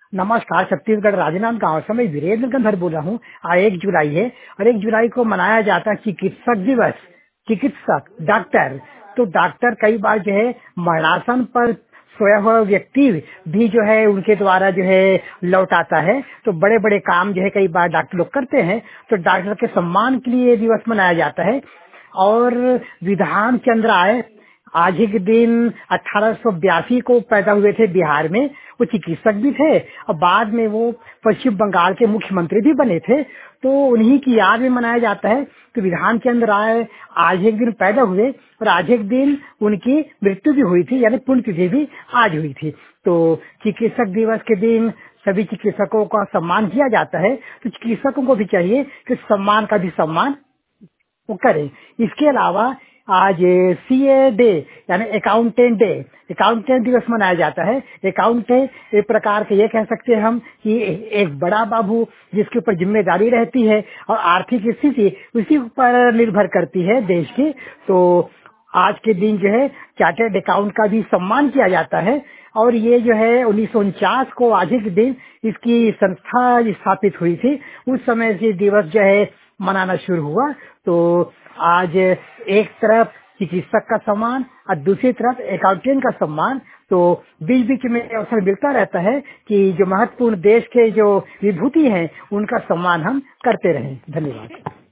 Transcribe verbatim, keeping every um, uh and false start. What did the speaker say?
नमस्कार। छत्तीसगढ़ राजनांद गांव से मैं वीरेंद्र गंधर बोल रहा हूँ। आज एक जुलाई है और एक जुलाई को मनाया जाता है चिकित्सक दिवस। चिकित्सक डॉक्टर, तो डॉक्टर कई बार जो है मरणासन पर सोया हुआ व्यक्ति भी जो है उनके द्वारा जो है लौट आता है। तो बड़े बड़े काम जो है कई बार डॉक्टर लोग करते हैं, तो डॉक्टर के सम्मान के लिए ये दिवस मनाया जाता है। और विधान चंद्र राय आज ही के दिन अठारह सौ बयासी को पैदा हुए थे बिहार में। वो चिकित्सक भी थे और बाद में वो पश्चिम बंगाल के मुख्यमंत्री भी बने थे। तो उन्हीं की याद में मनाया जाता है कि विधान चंद्र राय आज एक दिन पैदा हुए और आज एक दिन उनकी मृत्यु भी हुई थी, यानी पुण्यतिथि भी आज हुई थी। तो चिकित्सक दिवस के दिन सभी चिकित्सकों का सम्मान किया जाता है। तो चिकित्सकों को भी चाहिए कि सम्मान का भी सम्मान वो करें। इसके अलावा आज सी ए डे यानी अकाउंटेंट डे, अकाउंटेंट दिवस मनाया जाता है। अकाउंटेंट एक प्रकार के ये कह सकते हैं हम कि एक बड़ा बाबू जिसके ऊपर जिम्मेदारी रहती है और आर्थिक स्थिति उसी पर निर्भर करती है देश की। तो आज के दिन जो है चार्टर्ड अकाउंट का भी सम्मान किया जाता है। और ये जो है उन्नीस सौ उनचास को आज ही के दिन इसकी संस्था स्थापित हुई थी। उस समय से दिवस जो है मनाना शुरू हुआ। तो आज एक तरफ चिकित्सक का सम्मान और दूसरी तरफ अकाउंटेंट का सम्मान, तो बीच बीच में अवसर मिलता रहता है कि जो महत्वपूर्ण देश के जो विभूति हैं उनका सम्मान हम करते रहें। धन्यवाद।